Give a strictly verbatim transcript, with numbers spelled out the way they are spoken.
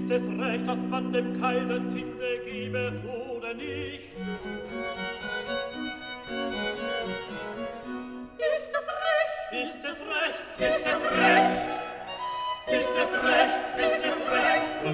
Ist es recht, dass man dem Kaiser Zinse gebe oder nicht? Ist es recht? Ist es recht? Ist es recht?